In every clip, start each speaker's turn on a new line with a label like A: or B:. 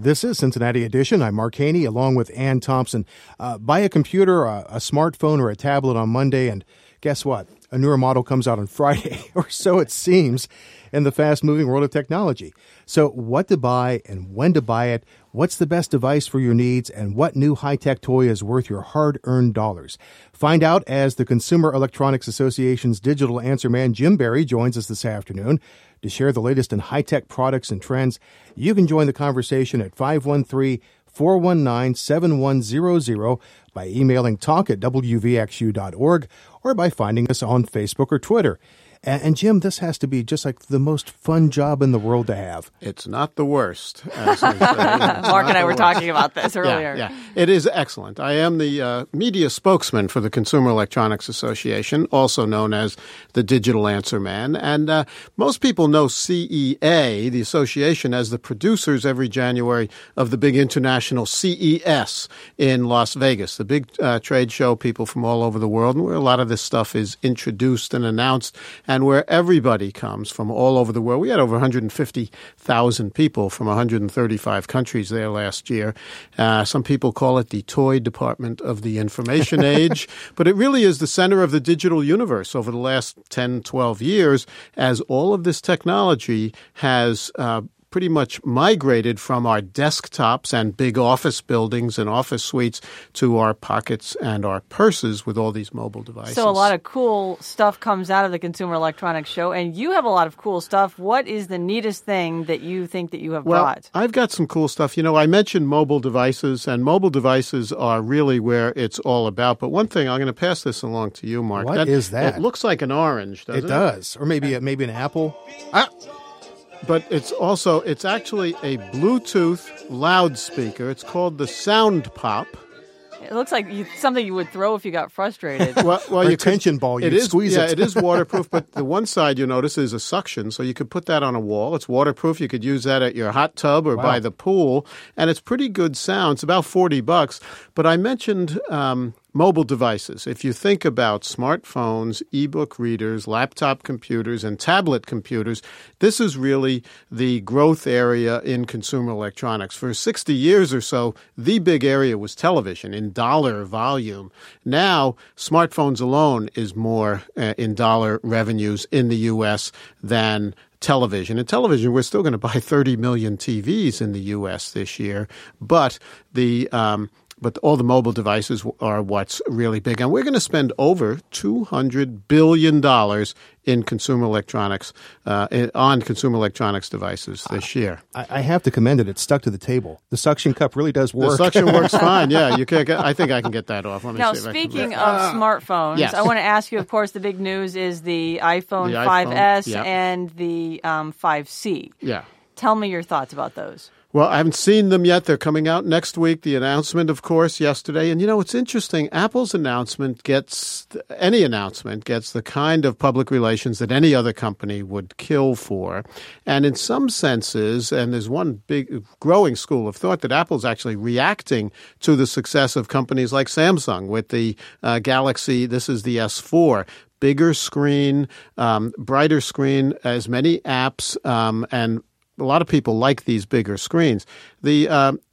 A: This is Cincinnati Edition. I'm Mark Haney along with Ann Thompson. Buy a computer, a smartphone, or a tablet on Monday, and guess what? A newer model comes out on Friday, or so it seems, in the fast-moving world of technology. So what to buy and when to buy it, what's the best device for your needs, and what new high-tech toy is worth your hard-earned dollars? Find out as the Consumer Electronics Association's digital answer man, Jim Barry, joins us this afternoon to share the latest in high-tech products and trends. You can join the conversation at 513-419-7100 by emailing talk@wvxu.org or by finding us on Facebook or Twitter. And Jim, this has to be just like the most fun job in the world to have.
B: It's not the worst, as they say.
C: Mark and I were talking about this earlier.
B: Yeah. It is excellent. I am the media spokesman for the Consumer Electronics Association, also known as the Digital Answer Man. And most people know CEA, the association, as the producers every January of the big international CES in Las Vegas, the big trade show, people from all over the world, and where a lot of this stuff is introduced and announced, and where everybody comes from all over the world. We had over 150,000 people from 135 countries there last year. Some people call it the toy department of the information age, but it really is the center of the digital universe over the last 10, 12 years, as all of this technology has pretty much migrated from our desktops and big office buildings and office suites to our pockets and our purses with all these mobile devices.
C: So a lot of cool stuff comes out of the Consumer Electronics Show, and you have a lot of cool stuff. What is the neatest thing that you think that you have brought?
B: I've got some cool stuff. You know, I mentioned mobile devices, and mobile devices are really where it's all about. But one thing, I'm going to pass this along to you, Mark.
A: What is that?
B: It looks like an orange, doesn't it?
A: It does. Or maybe an apple.
B: But it's actually a Bluetooth loudspeaker. It's called the Sound Pop.
C: It looks like something you would throw if you got frustrated.
A: Well, your tension ball, you squeeze it.
B: Yeah, it is waterproof, but the one side you notice is a suction, so you could put that on a wall. It's waterproof. You could use that at your hot tub or by the pool, and it's pretty good sound. It's about $40. But I mentioned mobile devices. If you think about smartphones, e-book readers, laptop computers, and tablet computers, this is really the growth area in consumer electronics. For 60 years or so, the big area was television in dollar volume. Now, smartphones alone is more in dollar revenues in the U.S. than television. In television, we're still going to buy 30 million TVs in the U.S. this year, but all the mobile devices are what's really big. And we're going to spend over $200 billion in consumer electronics, on consumer electronics devices this year.
A: I have to commend it. It's stuck to the table. The suction cup really does work.
B: The suction works fine. Yeah, I think I can get that off.
C: Now, speaking of smartphones,
B: yes.
C: I want to ask you, of course, the big news is the iPhone 5S and the 5C.
B: Yeah.
C: Tell me your thoughts about those.
B: Well, I haven't seen them yet. They're coming out next week. The announcement, of course, yesterday. And, you know, it's interesting. Apple's announcement gets the kind of public relations that any other company would kill for. And in some senses, and there's one big growing school of thought that Apple's actually reacting to the success of companies like Samsung with the Galaxy. This is the S4. Bigger screen, brighter screen, as many apps, and a lot of people like these bigger screens. The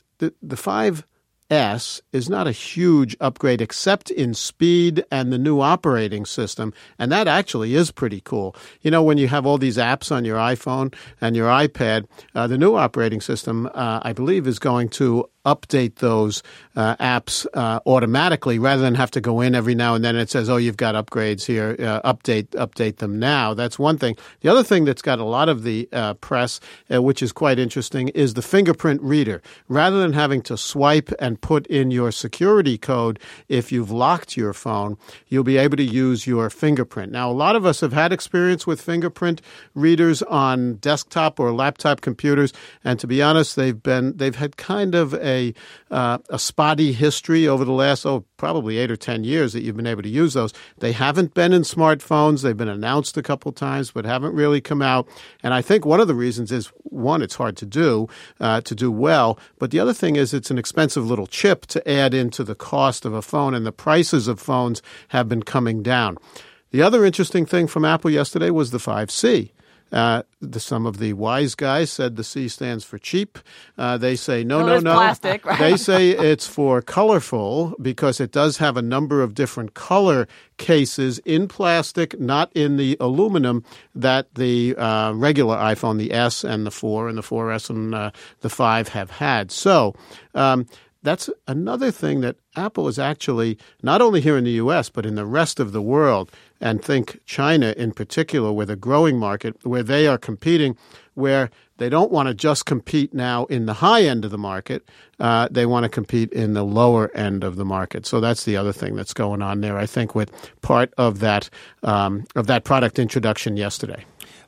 B: 5S is not a huge upgrade except in speed and the new operating system, and that actually is pretty cool. You know, when you have all these apps on your iPhone and your iPad, the new operating system, I believe, is going to update those apps automatically rather than have to go in every now and then. It says, oh, you've got upgrades here. Update them now. That's one thing. The other thing that's got a lot of the press, which is quite interesting, is the fingerprint reader. Rather than having to swipe and put in your security code if you've locked your phone, you'll be able to use your fingerprint. Now, a lot of us have had experience with fingerprint readers on desktop or laptop computers, and to be honest, they've had kind of a spotty history over the last, probably 8 or 10 years that you've been able to use those. They haven't been in smartphones. They've been announced a couple times, but haven't really come out. And I think one of the reasons is, one, it's hard to do well. But the other thing is it's an expensive little chip to add into the cost of a phone, and the prices of phones have been coming down. The other interesting thing from Apple yesterday was the 5C. Some of the wise guys said the C stands for cheap. They say, no.
C: Plastic, right?
B: They say it's for colorful because it does have a number of different color cases in plastic, not in the aluminum that the regular iPhone, the S and the 4 and the 4S and the 5 have had. So that's another thing that Apple is actually, not only here in the U.S., but in the rest of the world, and think China in particular with a growing market where they are competing, where they don't want to just compete now in the high end of the market. They want to compete in the lower end of the market. So that's the other thing that's going on there, I think, with part of that product introduction yesterday.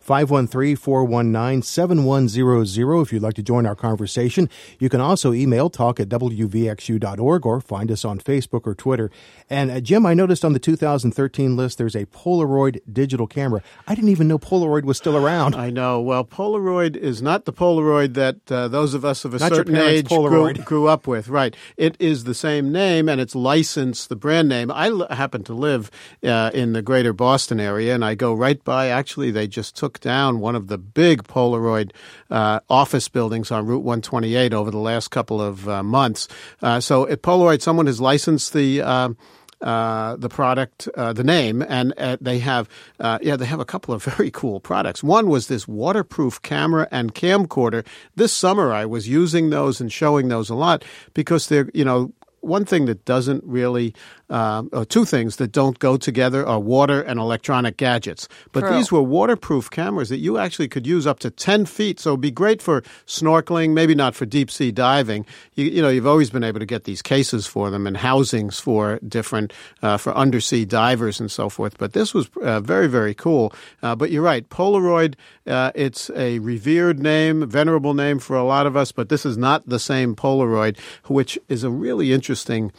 A: 513-419-7100 if you'd like to join our conversation. You can also email talk@wvxu.org or find us on Facebook or Twitter. And Jim, I noticed on the 2013 list there's a Polaroid digital camera. I didn't even know Polaroid was still around.
B: I know. Well, Polaroid is not the Polaroid that those of us of a certain age grew up with. Right. It is the same name, and it's licensed, the brand name. I happen to live in the greater Boston area, and I go right by. Actually, they just took down one of the big Polaroid office buildings on Route 128 over the last couple of months. So at Polaroid, someone has licensed the product, the name, and they have a couple of very cool products. One was this waterproof camera and camcorder. This summer, I was using those and showing those a lot because they're, one thing that doesn't really, or two things that don't go together are water and electronic gadgets. But
C: True.
B: These were waterproof cameras that you actually could use up to 10 feet. So it would be great for snorkeling, maybe not for deep sea diving. You've always been able to get these cases for them and housings for different, for undersea divers and so forth. But this was very, very cool. But you're right, Polaroid, it's a revered name, venerable name for a lot of us, but this is not the same Polaroid, which is a really interesting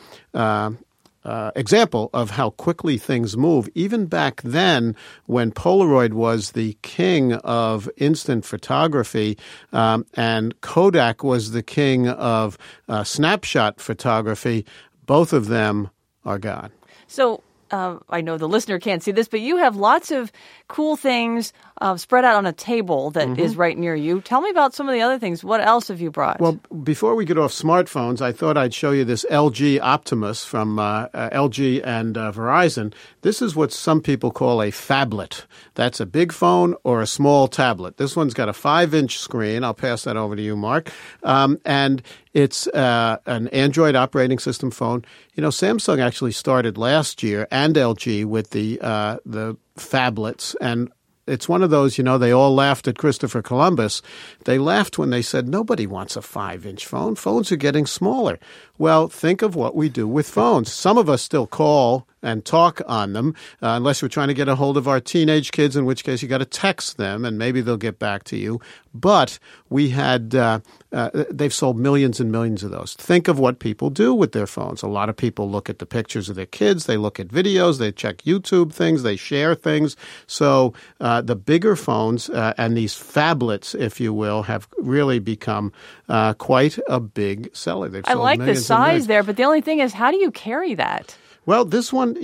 B: example of how quickly things move. Even back then, when Polaroid was the king of instant photography and Kodak was the king of snapshot photography, both of them are gone.
C: So I know the listener can't see this, but you have lots of cool things spread out on a table that is right near you. Tell me about some of the other things. What else have you brought?
B: Well, before we get off smartphones, I thought I'd show you this LG Optimus from LG and Verizon. This is what some people call a phablet. That's a big phone or a small tablet. This one's got a 5-inch screen. I'll pass that over to you, Mark. And it's an Android operating system phone. Samsung actually started last year and LG with the phablets, and it's one of those, they all laughed at Christopher Columbus. They laughed when they said, nobody wants a 5-inch phone. Phones are getting smaller. Well, think of what we do with phones. Some of us still call and talk on them, unless we're trying to get a hold of our teenage kids, in which case you got to text them, and maybe they'll get back to you. But we had they've sold millions and millions of those. Think of what people do with their phones. A lot of people look at the pictures of their kids. They look at videos. They check YouTube things. They share things. So the bigger phones and these phablets, if you will, have really become quite a big seller. They've sold
C: I like the size there, but the only thing is, how do you carry that?
B: Well, this one,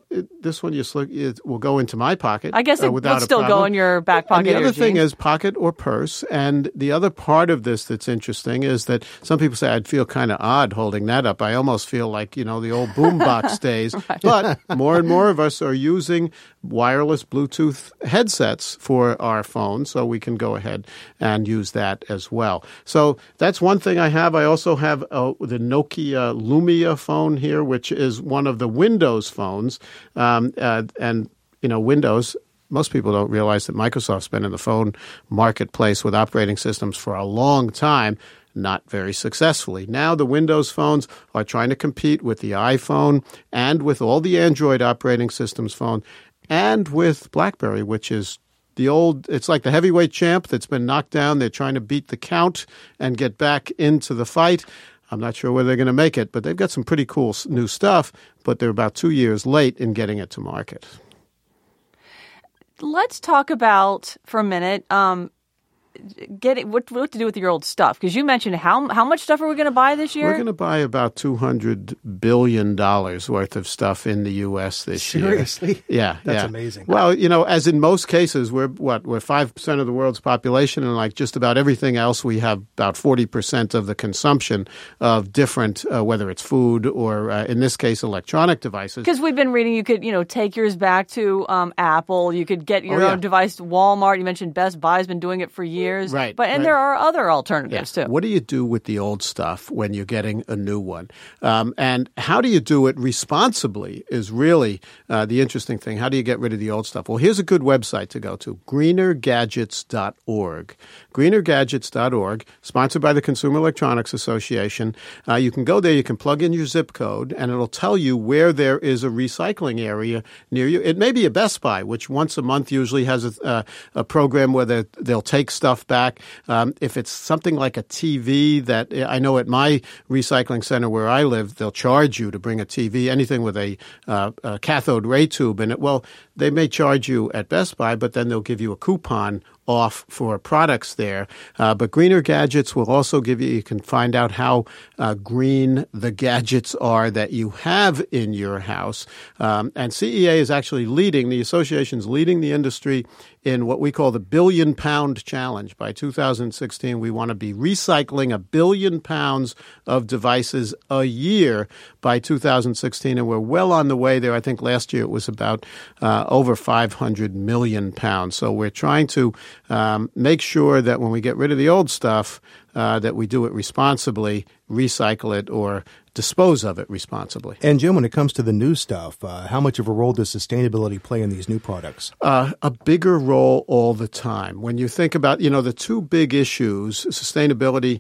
B: it will go into my pocket.
C: I guess it would still go in your back pocket.
B: And the other thing is pocket or purse. And the other part of this that's interesting is that some people say, I'd feel kind of odd holding that up. I almost feel like, the old boombox days. Right. But more and more of us are using wireless Bluetooth headsets for our phones, so we can go ahead and use that as well. So that's one thing I have. I also have the Nokia Lumia phone here, which is one of the Windows phones. Windows, most people don't realize that Microsoft's been in the phone marketplace with operating systems for a long time, not very successfully. Now the Windows phones are trying to compete with the iPhone and with all the Android operating systems phone and with BlackBerry, which is it's like the heavyweight champ that's been knocked down. They're trying to beat the count and get back into the fight. I'm not sure whether they're going to make it, but they've got some pretty cool new stuff, but they're about 2 years late in getting it to market.
C: Let's talk about, for a minute, what to do with your old stuff? Because you mentioned how much stuff are we going to buy this year?
B: We're going to buy about $200 billion worth of stuff in the U.S. this year.
A: Seriously?
B: Yeah.
A: That's amazing.
B: Well, as in most cases, we're 5% of the world's population, and like just about everything else, we have about 40% of the consumption of different, whether it's food or, in this case, electronic devices.
C: Because we've been reading, you could, take yours back to Apple. You could get your own device to Walmart. You mentioned Best Buy's been doing it for years.
B: Right.
C: There are other alternatives, too.
B: What do you do with the old stuff when you're getting a new one? And how do you do it responsibly is really the interesting thing. How do you get rid of the old stuff? Well, here's a good website to go to, greenergadgets.org. greenergadgets.org, sponsored by the Consumer Electronics Association. You can go there, you can plug in your zip code, and it'll tell you where there is a recycling area near you. It may be a Best Buy, which once a month usually has a program where they'll take stuff back. If it's something like a TV that I know at my recycling center where I live, they'll charge you to bring a TV, anything with a cathode ray tube in it. Well, they may charge you at Best Buy, but then they'll give you a coupon off for products there. But Greener Gadgets will also you can find out how green the gadgets are that you have in your house. And CEA is actually the association's leading the industry in what we call the Billion Pound Challenge. By 2016, we want to be recycling 1 billion pounds of devices a year by 2016, and we're well on the way there. I think last year it was about over 500 million pounds. So we're trying to make sure that when we get rid of the old stuff, that we do it responsibly, recycle it, or dispose of it responsibly.
A: And Jim, when it comes to the new stuff, how much of a role does sustainability play in these new products?
B: A bigger role all the time. When you think about, the two big issues, sustainability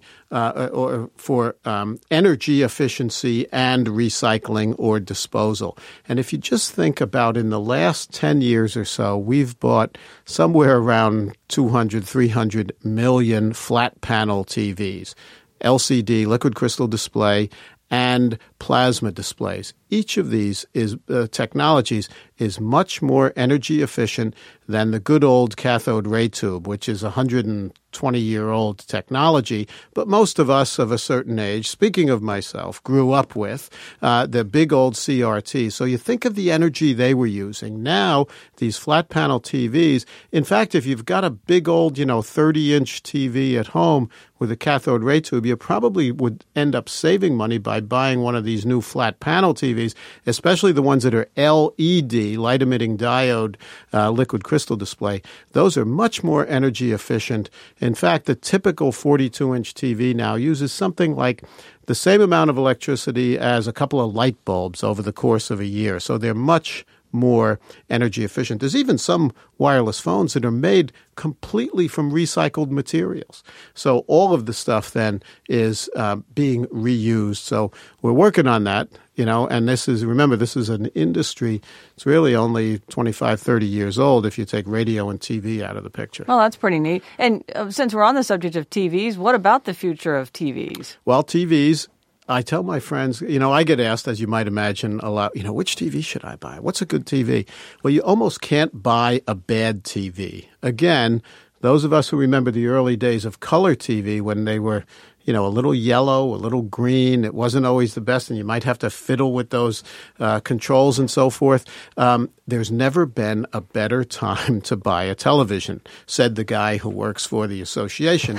B: or for energy efficiency and recycling or disposal. And if you just think about in the last 10 years or so, we've bought somewhere around 200, 300 million flat panel TVs, LCD, liquid crystal display, and plasma displays. Each of these technologies is much more energy efficient than the good old cathode ray tube, which is 120-year-old technology. But most of us of a certain age, speaking of myself, grew up with the big old CRT. So you think of the energy they were using. Now, these flat panel TVs, in fact, if you've got a big old, 30-inch TV at home with a cathode ray tube, you probably would end up saving money by buying one of these new flat panel TVs, especially the ones that are LED, light-emitting diode, liquid crystal display. Those are much more energy efficient. In fact, the typical 42-inch TV now uses something like the same amount of electricity as a couple of light bulbs over the course of a year. So they're much more energy efficient. There's even some wireless phones that are made completely from recycled materials. So all of the stuff then is being reused. So we're working on that, and this is an industry. It's really only 25, 30 years old if you take radio and TV out of the picture.
C: Well, that's pretty neat. And since we're on the subject of TVs, what about the future of TVs?
B: Well, TVs, I tell my friends, I get asked, as you might imagine, a lot, which TV should I buy? What's a good TV? Well, you almost can't buy a bad TV. Again, those of us who remember the early days of color TV when they were, a little yellow, a little green. It wasn't always the best, and you might have to fiddle with those controls and so forth. There's never been a better time to buy a television, said the guy who works for the association.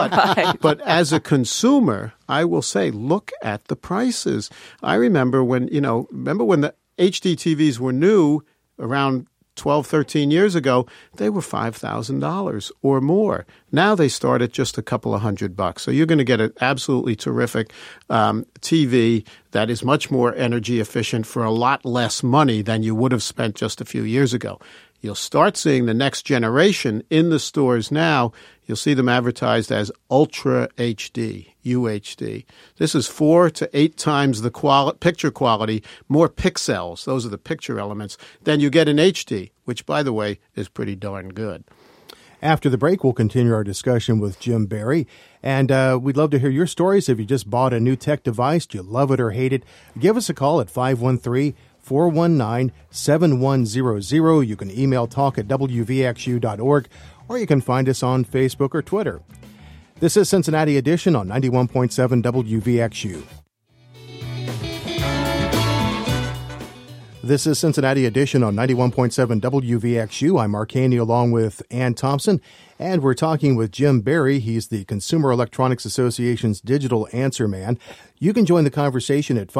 B: But as a consumer, I will say, look at the prices. I remember when the HD TVs were new around 12, 13 years ago, they were $5,000 or more. Now they start at just a couple of $100. So you're going to get an absolutely terrific TV that is much more energy efficient for a lot less money than you would have spent just a few years ago. You'll start seeing the next generation in the stores now. You'll see them advertised as Ultra HD, UHD. This is 4 to 8 times the picture quality, more pixels, those are the picture elements, than you get in HD, which, by the way, is pretty darn good.
A: After the break, we'll continue our discussion with Jim Barry. And we'd love to hear your stories. If you just bought a new tech device, do you love it or hate it? Give us a call at 513 419-7100. You can email talk@wvxu.org, or you can find us on Facebook or Twitter. This is Cincinnati Edition on 91.7 WVXU. This is Cincinnati Edition on 91.7 WVXU. I'm Mark Haney along with Ann Thompson, and we're talking with Jim Barry. He's the Consumer Electronics Association's digital answer man. You can join the conversation at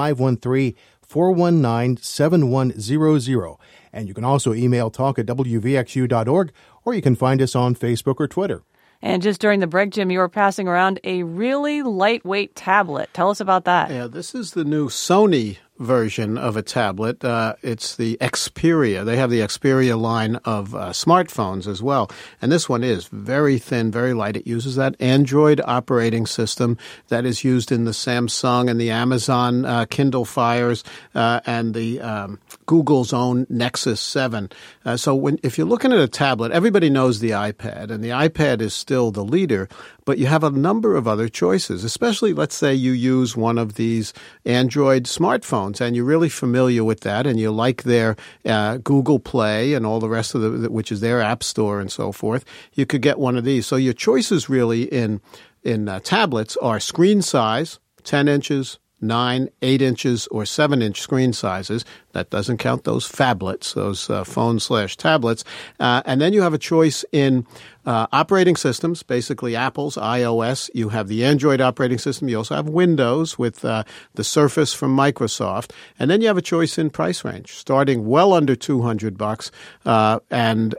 A: 513-419-7100. And you can also email talk@wvxu.org, or you can find us on Facebook or Twitter.
C: And just during the break, Jim, you were passing around a really lightweight tablet. Tell us about that.
B: Yeah, this is the new Sony version of a tablet. It's the Xperia. They have the Xperia line of smartphones as well. And this one is very thin, very light. It uses that Android operating system that is used in the Samsung and the Amazon Kindle Fires and the Google's own Nexus 7. So if you're looking at a tablet, everybody knows the iPad, and the iPad is still the leader. But you have a number of other choices, especially let's say you use one of these Android smartphones and you're really familiar with that and you like their Google Play and all the rest of which is their app store and so forth. You could get one of these. So your choices really in tablets are screen size, 10 inches, 9, 8 inches, or 7-inch screen sizes. That doesn't count those phablets, those phone/tablets. And then you have a choice in operating systems, basically Apple's iOS. You have the Android operating system. You also have Windows with the Surface from Microsoft. And then you have a choice in price range, starting well under $200 and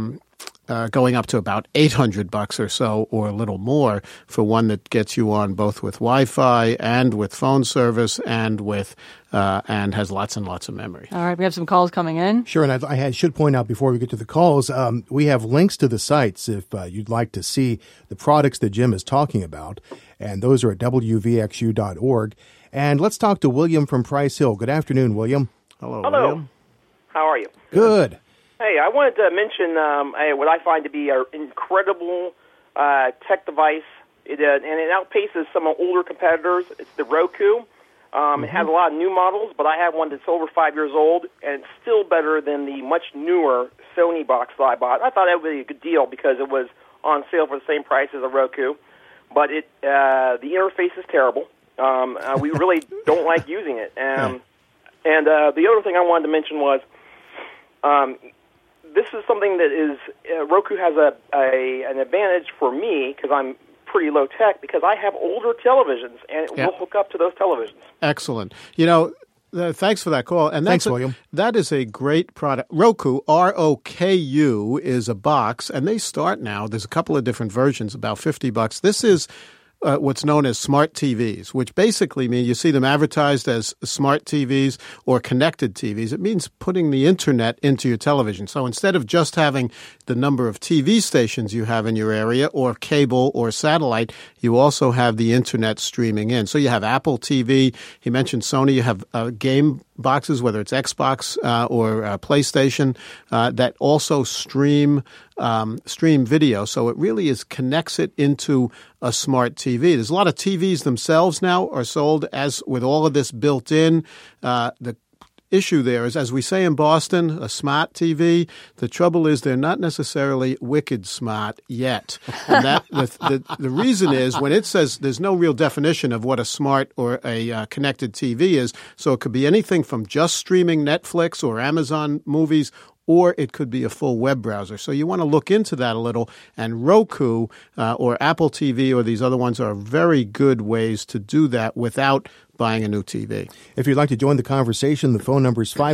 B: going up to about $800 or so, or a little more, for one that gets you on both with Wi-Fi and with phone service and with and has lots and lots of memory.
C: All right, we have some calls coming in.
A: Sure, and I should point out before we get to the calls, we have links to the sites if you'd like to see the products that Jim is talking about, and those are at wvxu.org. And let's talk to William from Price Hill. Good afternoon, William.
B: Hello,
D: William. How are you?
A: Good.
D: Hey, I wanted to mention what I find to be an incredible tech device, and it outpaces some older competitors. It's the Roku. It has a lot of new models, but I have one that's over 5 years old, and it's still better than the much newer Sony box that I bought. I thought that would be a good deal because it was on sale for the same price as a Roku, but the interface is terrible. We really don't like using it. And the other thing I wanted to mention was this is something that is Roku has an advantage for me because I'm pretty low tech because I have older televisions and it will hook up to those televisions.
B: Excellent. Thanks for that call. And
A: thanks, William.
B: That is a great product. Roku, ROKU, is a box, and they start now. There's a couple of different versions, about $50. This is what's known as smart TVs, which basically mean you see them advertised as smart TVs or connected TVs. It means putting the internet into your television. So instead of just having the number of TV stations you have in your area or cable or satellite, you also have the internet streaming in. So you have Apple TV. He mentioned Sony. You have game boxes, whether it's Xbox or PlayStation, that also stream video. So it really connects it into a smart TV. There's a lot of TVs themselves now are sold as with all of this built in. The issue there is, as we say in Boston, a smart TV. The trouble is they're not necessarily wicked smart yet. And that the reason is when it says there's no real definition of what a smart or a connected TV is. So it could be anything from just streaming Netflix or Amazon movies, or it could be a full web browser. So you want to look into that a little. And Roku or Apple TV or these other ones are very good ways to do that without buying a new TV.
A: If you'd like to join the conversation, the phone number is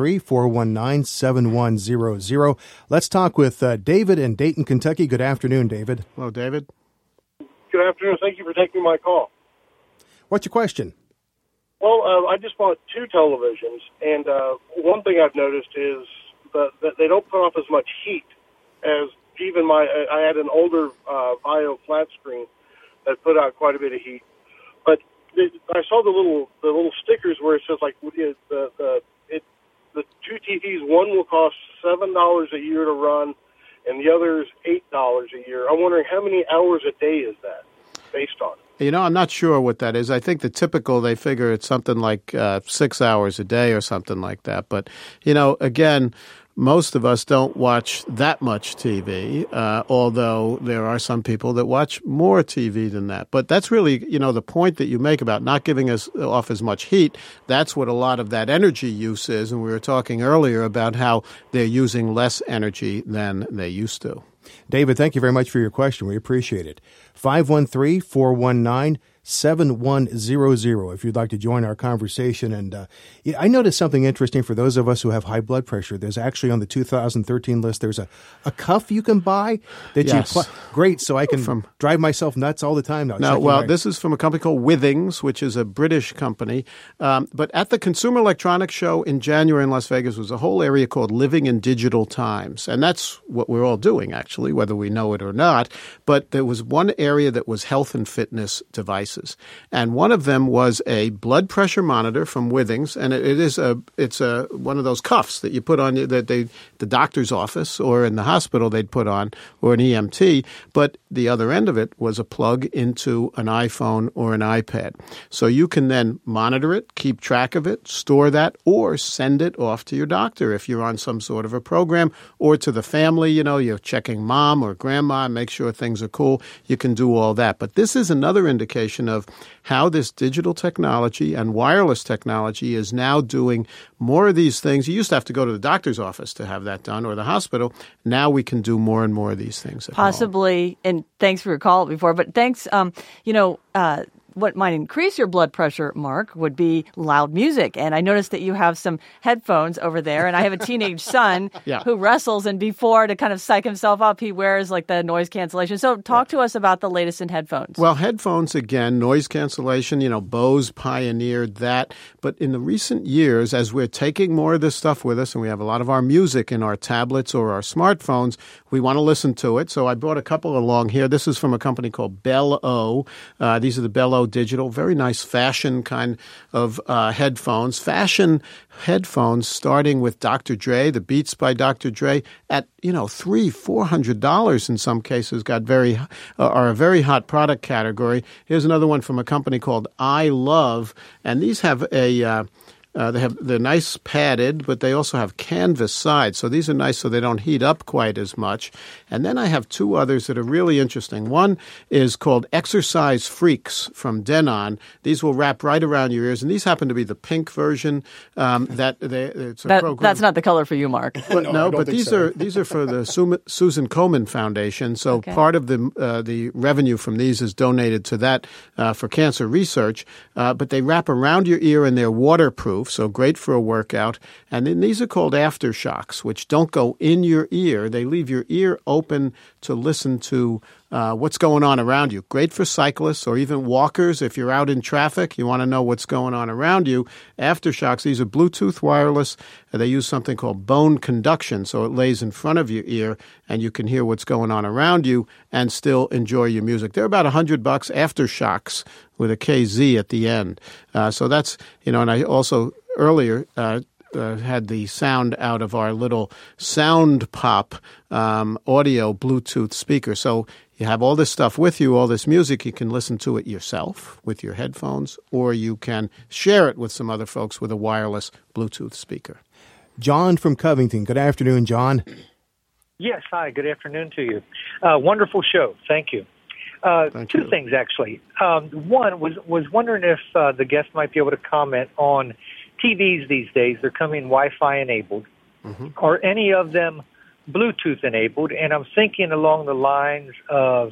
A: 513-419-7100. Let's talk with David in Dayton, Kentucky. Good afternoon, David.
B: Hello, David.
E: Good afternoon. Thank you for taking my call.
A: What's your question?
E: Well, I just bought two televisions, and one thing I've noticed is that they don't put off as much heat as even I had an older Vio flat screen that put out quite a bit of heat. But I saw the little stickers where it says like the two TVs. One will cost $7 a year to run, and the other is $8 a year. I'm wondering how many hours a day is that based on?
B: I'm not sure what that is. I think the typical, they figure it's something like 6 hours a day or something like that. But, again, most of us don't watch that much TV, although there are some people that watch more TV than that. But that's really, the point that you make about not giving us off as much heat. That's what a lot of that energy use is. And we were talking earlier about how they're using less energy than they used to.
A: David, thank you very much for your question. We appreciate it. 513-419-7100 if you'd like to join our conversation. And I noticed something interesting for those of us who have high blood pressure. There's actually on the 2013 list, there's a cuff you can buy that
B: Yes.
A: Great, so I can drive myself nuts all the time now.
B: No, well, this is from a company called Withings, which is a British company. But at the Consumer Electronics Show in January in Las Vegas was a whole area called Living in Digital Times. And that's what we're all doing, actually, whether we know it or not. But there was one area that was health and fitness devices. And one of them was a blood pressure monitor from Withings. And it's one of those cuffs that you put on that the doctor's office or in the hospital they'd put on, or an EMT. But the other end of it was a plug into an iPhone or an iPad. So you can then monitor it, keep track of it, store that, or send it off to your doctor if you're on some sort of a program, or to the family. You're checking mom or grandma, make sure things are cool. You can do all that. But this is another indication of how this digital technology and wireless technology is now doing more of these things. You used to have to go to the doctor's office to have that done, or the hospital. Now we can do more and more of these things at
C: Possibly,
B: home.
C: and thanks for your call before, but thanks, what might increase your blood pressure, Mark, would be loud music. And I noticed that you have some headphones over there, and I have a teenage son who wrestles, and before, to kind of psych himself up, he wears like the noise cancellation. So talk to us about the latest in headphones.
B: Well, headphones, again, noise cancellation, Bose pioneered that. But in the recent years, as we're taking more of this stuff with us, and we have a lot of our music in our tablets or our smartphones, we want to listen to it. So I brought a couple along here. This is from a company called Bell-O. These are the Bell-O Digital, very nice fashion kind of headphones. Fashion headphones starting with Dr. Dre, the Beats by Dr. Dre, at $300-$400 in some cases. Are a very hot product category. Here's another one from a company called I Love, and these have they're nice padded, but they also have canvas sides. So these are nice so they don't heat up quite as much. And then I have two others that are really interesting. One is called Exercise Freaks from Denon. These will wrap right around your ears, and these happen to be the pink version. It's a program.
C: That's not the color for you, Mark.
B: No, but these are for the Susan Komen Foundation. So part of the revenue from these is donated to that for cancer research. But they wrap around your ear, and they're waterproof. So great for a workout. And then these are called aftershocks, which don't go in your ear. They leave your ear open to listen to what's going on around you. Great for cyclists or even walkers. If you're out in traffic, you want to know what's going on around you. Aftershocks, these are Bluetooth wireless. They use something called bone conduction, so it lays in front of your ear, and you can hear what's going on around you and still enjoy your music. They're about $100, Aftershocks, with a KZ at the end. So that's, and I also earlier had the sound out of our little Sound Pop audio Bluetooth speaker. So you have all this stuff with you, all this music. You can listen to it yourself with your headphones, or you can share it with some other folks with a wireless Bluetooth speaker.
A: John from Covington. Good afternoon, John.
F: Yes, hi. Good afternoon to you. Wonderful show. Thank you. Two things, actually. One was wondering if the guest might be able to comment on TVs these days. They're coming Wi-Fi enabled. Mm-hmm. Are any of them Bluetooth enabled? And I'm thinking along the lines of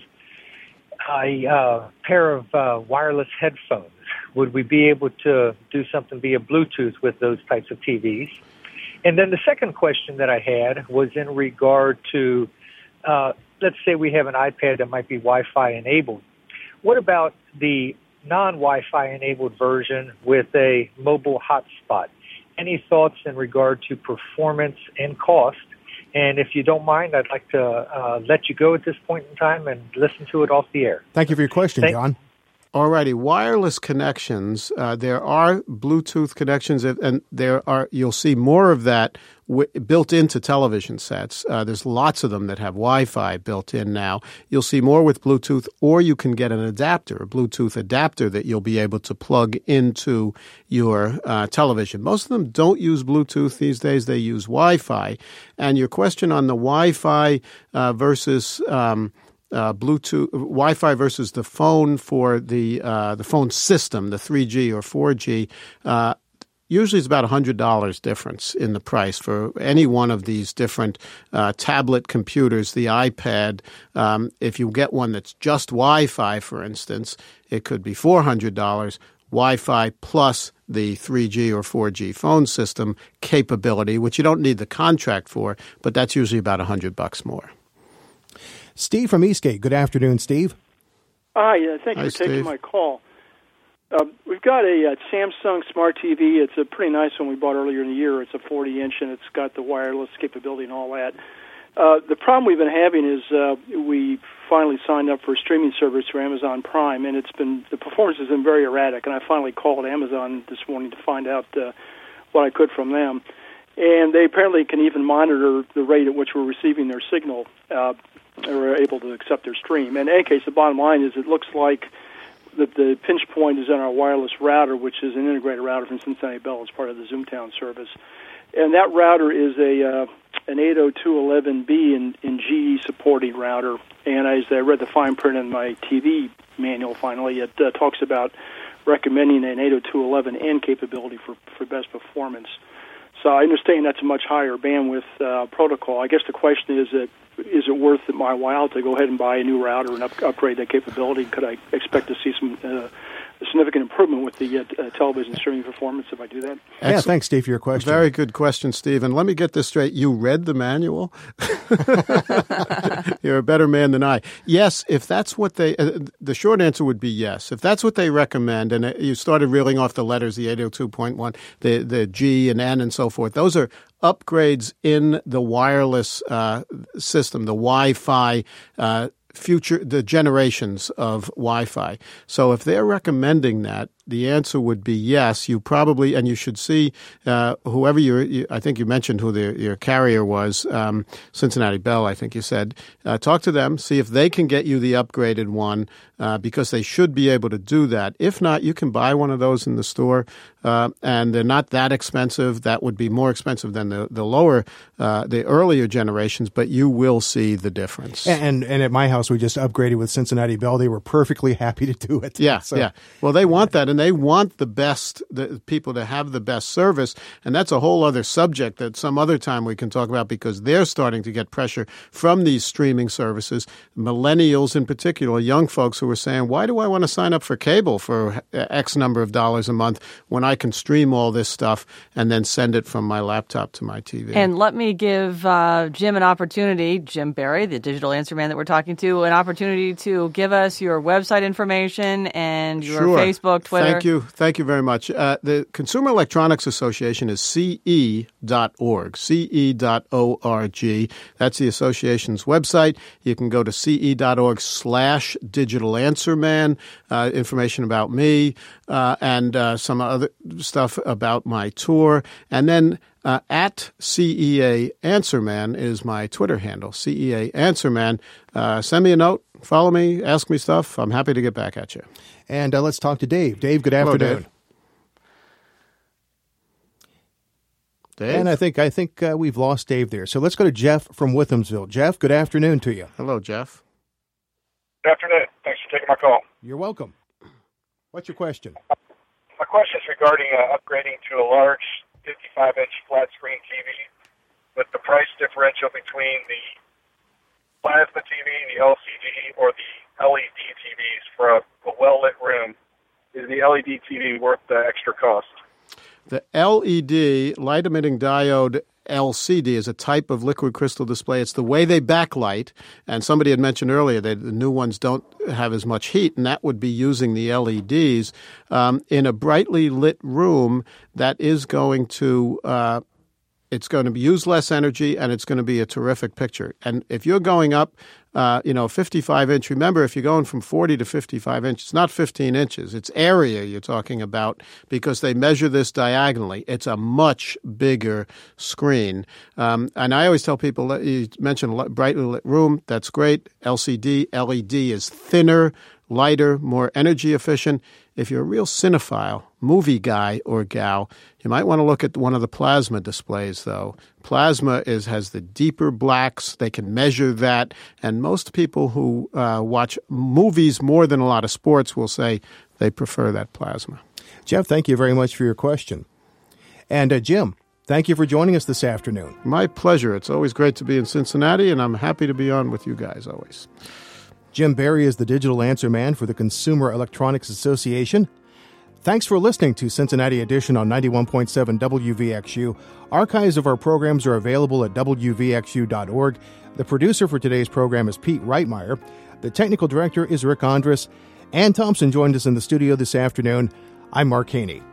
F: a pair of wireless headphones. Would we be able to do something via Bluetooth with those types of TVs? And then the second question that I had was in regard to, let's say we have an iPad that might be Wi-Fi enabled. What about the non-Wi-Fi enabled version with a mobile hotspot? Any thoughts in regard to performance and cost? And if you don't mind, I'd like to let you go at this point in time and listen to it off the air.
A: Thank you for your question, John.
B: All righty, wireless connections. There are Bluetooth connections, and you'll see more of that built into television sets. There's lots of them that have Wi-Fi built in now. You'll see more with Bluetooth, or you can get an adapter, a Bluetooth adapter that you'll be able to plug into your television. Most of them don't use Bluetooth these days. They use Wi-Fi. And your question on the Wi-Fi versus Bluetooth, Wi-Fi versus the phone for the phone system, the 3G or 4G, usually it's about $100 difference in the price for any one of these different tablet computers, the iPad. If you get one that's just Wi-Fi, for instance, it could be $400. Wi-Fi plus the 3G or 4G phone system capability, which you don't need the contract for, but that's usually about $100 more.
A: Steve from Eastgate. Good afternoon, Steve.
G: Hi, thank you for taking my call. We've got a Samsung Smart TV. It's a pretty nice one we bought earlier in the year. It's a 40-inch, and it's got the wireless capability and all that. The problem we've been having is we finally signed up for a streaming service for Amazon Prime, and the performance has been very erratic. And I finally called Amazon this morning to find out what I could from them. And they apparently can even monitor the rate at which we're receiving their signal, or are able to accept their stream. And in any case, the bottom line is it looks like the pinch point is on our wireless router, which is an integrated router from Cincinnati Bell as part of the Zoomtown service. And that router is an 802.11b in GE supporting router. And as I read the fine print in my TV manual finally, it talks about recommending an 802.11n capability for best performance. So I understand that's a much higher bandwidth protocol. I guess the question is it worth my while to go ahead and buy a new router and upgrade that capability? Could I expect to see some significant improvement with the television streaming performance if I do that?
A: Excellent. Yeah, thanks, Steve, for your question.
B: Very good question, Steve. And let me get this straight. You read the manual? You're a better man than I. Yes, if that's what the short answer would be yes. If that's what they recommend, and you started reeling off the letters, the 802.1, the G and N and so forth, those are upgrades in the wireless system, the Wi-Fi the generations of Wi-Fi. So if they're recommending that, the answer would be yes. You probably, and you should see whoever I think you mentioned who your carrier was, Cincinnati Bell, I think you said. Talk to them, see if they can get you the upgraded one, because they should be able to do that. If not, you can buy one of those in the store, and they're not that expensive. That would be more expensive than the earlier generations, but you will see the difference.
A: And at my house, we just upgraded with Cincinnati Bell. They were perfectly happy to do it.
B: Yeah, yeah. Well, they want that, and they want the people to have the best service, and that's a whole other subject that some other time we can talk about, because they're starting to get pressure from these streaming services, millennials in particular, young folks who are saying, why do I want to sign up for cable for X number of dollars a month when I can stream all this stuff and then send it from my laptop to my TV?
C: And let me give Jim an opportunity, Jim Barry, the digital answer man that we're talking to, an opportunity to give us your website information and your Facebook, Twitter.
B: Thank you very much. The Consumer Electronics Association is ce.org, ce.org. That's the association's website. You can go to ce.org/digitalanswerman, information about me, and some other stuff about my tour. And then at CEA Answerman is my Twitter handle, CEA Answerman. Send me a note, follow me, ask me stuff. I'm happy to get back at you.
A: And let's talk to Dave. Dave, good afternoon.
B: Dave?
A: And I think we've lost Dave there. So let's go to Jeff from Withamsville. Jeff, good afternoon to you.
B: Hello, Jeff.
H: Good afternoon. Thanks for taking my call.
A: You're welcome. What's your question?
H: My question is regarding upgrading to a large 55-inch flat-screen TV with the price differential between the plasma TV, the LCD, or the LED TVs for a well-lit room. Is the LED TV worth the extra cost?
B: The LED, light-emitting diode LCD, is a type of liquid crystal display. It's the way they backlight. And somebody had mentioned earlier that the new ones don't have as much heat, and that would be using the LEDs. In a brightly lit room, that is going to it's going to use less energy, and it's going to be a terrific picture. And if you're going up, 55-inch, remember, if you're going from 40 to 55 inch, it's not 15 inches. It's area you're talking about because they measure this diagonally. It's a much bigger screen. And I always tell people, you mentioned brightly lit room. That's great. LCD, LED is thinner, lighter, more energy efficient. If you're a real cinephile, movie guy or gal, you might want to look at one of the plasma displays, though. Plasma has the deeper blacks. They can measure that. And most people who watch movies more than a lot of sports will say they prefer that plasma.
A: Jeff, thank you very much for your question. And Jim, thank you for joining us this afternoon.
B: My pleasure. It's always great to be in Cincinnati, and I'm happy to be on with you guys always.
A: Jim Barry is the digital answer man for the Consumer Electronics Association. Thanks for listening to Cincinnati Edition on 91.7 WVXU. Archives of our programs are available at WVXU.org. The producer for today's program is Pete Reitmeyer. The technical director is Rick Andrus. Ann Thompson joined us in the studio this afternoon. I'm Mark Haney.